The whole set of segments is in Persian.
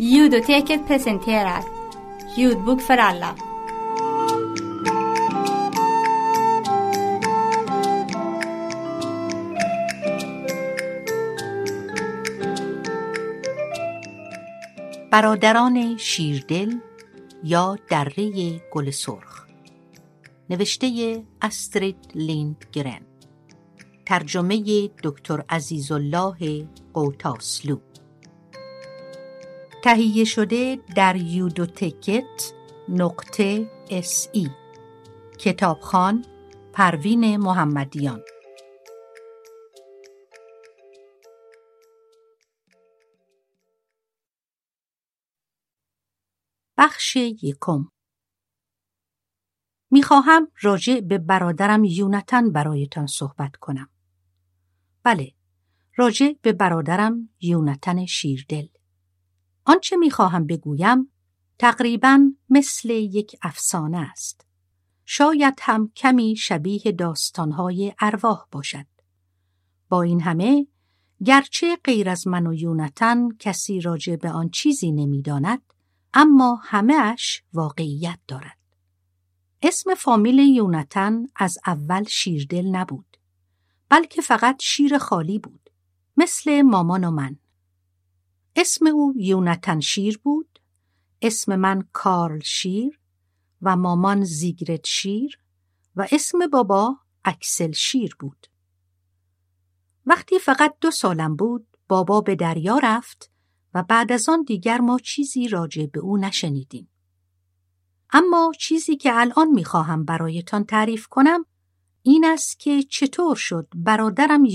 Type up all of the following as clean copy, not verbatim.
Ljudoteket presenterar Ljudbok för alla. برادران شیردل یا دره گل سرخ، نوشته استرید لیندگرن، ترجمه دکتر عزیزالله قوتاسلو، تهیه شده در Ljudoteket.se. کتابخوان پروین محمدیان. بخش یکم. میخواهم راجع به برادرم یوناتان برایتان صحبت کنم. بله، راجع به برادرم یوناتان شیردل. آنچه میخواهم بگویم تقریباً مثل یک افسانه است. شاید هم کمی شبیه داستانهای ارواح باشد. با این همه، گرچه غیر از من و یوناتان کسی راجع به آن چیزی نمیداند، اما همه اش واقعیت دارد. اسم فامیل یوناتان از اول شیردل نبود، بلکه فقط شیر خالی بود، مثل مامان و من. اسم او یوناتان شیر بود، اسم من کارل شیر و مامان زیگرد شیر و اسم بابا اکسل شیر بود. وقتی فقط 2 سالم بود، بابا به دریا رفت و بعد از آن دیگر ما چیزی راجع به او نشنیدیم. اما چیزی که الان میخواهم برایتان تعریف کنم این است که چطور شد برادرم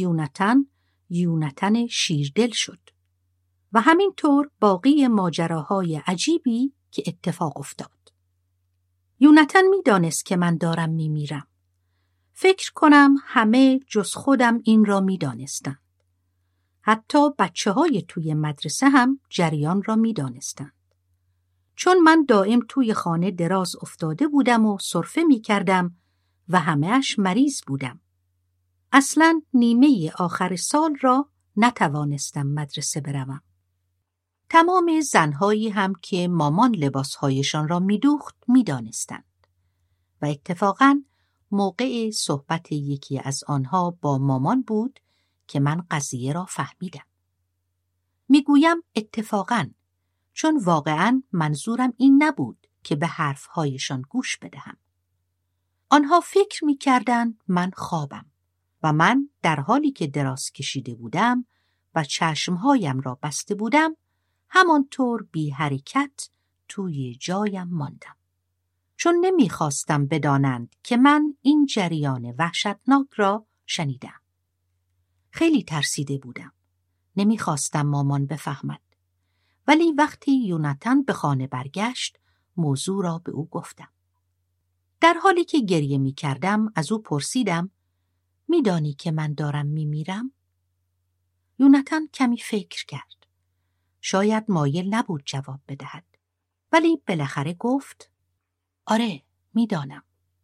یوناتان شیردل شد و همینطور باقی ماجراهای عجیبی که اتفاق افتاد. یوناتان میدانست که من دارم میمیرم. فکر کنم همه جز خودم این را میدانستند. حتی بچه‌های توی مدرسه هم جریان را می‌دانستند. چون من دائم توی خانه دراز افتاده بودم و سرفه می‌کردم و همه‌اش مریض بودم. اصلاً نیمه آخر سال را نتوانستم مدرسه بروم. تمام زنهایی هم که مامان لباسهایشان را می‌دوخت می‌دانستند. و اتفاقاً موقع صحبت یکی از آنها با مامان بود که من قضیه را فهمیدم. میگویم اتفاقاً، چون واقعاً منظورم این نبود که به حرفهایشان گوش بدهم. آنها فکر میکردند من خوابم و من در حالی که دراز کشیده بودم و چشمهایم را بسته بودم همانطور بی حرکت توی جایم ماندم. چون نمیخواستم بدانند که من این جریان وحشتناک را شنیدم. خیلی ترسیده بودم. نمیخواستم مامان بفهمد. ولی وقتی یوناتان به خانه برگشت، موضوع را به او گفتم. در حالی که گریه میکردم از او پرسیدم میدانی که من دارم میمیرم؟ یوناتان کمی فکر کرد. شاید مایل نبود جواب بدهد. ولی بالاخره گفت آره میدانم.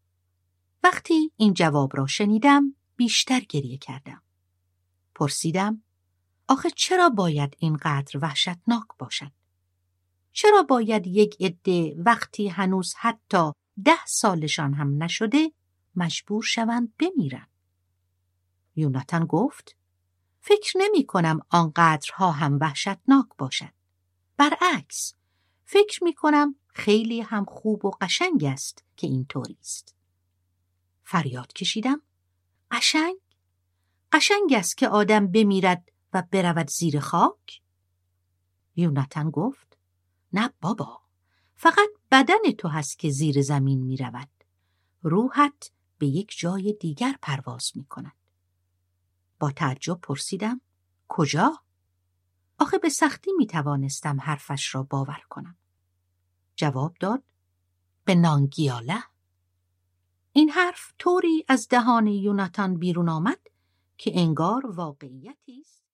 وقتی این جواب را شنیدم بیشتر گریه کردم. پرسیدم آخه چرا باید اینقدر وحشتناک باشد؟ چرا باید یک عده وقتی هنوز حتی 10 سالشان هم نشده مجبور شوند بمیرن؟ یوناتان گفت فکر نمی کنم آنقدرها هم وحشتناک باشد. برعکس، فکر می کنم خیلی هم خوب و قشنگ است که اینطوری است. فریاد کشیدم قشنگ؟ قشنگ است که آدم بمیرد و برود زیر خاک؟ یوناتان گفت نه بابا، فقط بدن تو هست که زیر زمین می رود. روحت به یک جای دیگر پرواز می کند. با تعجب پرسیدم کجا؟ آخه به سختی می توانستم حرفش را باور کنم. جواب داد به نانگیاله. این حرف طوری از دهان یوناتان بیرون آمد که انگار واقعیتی است.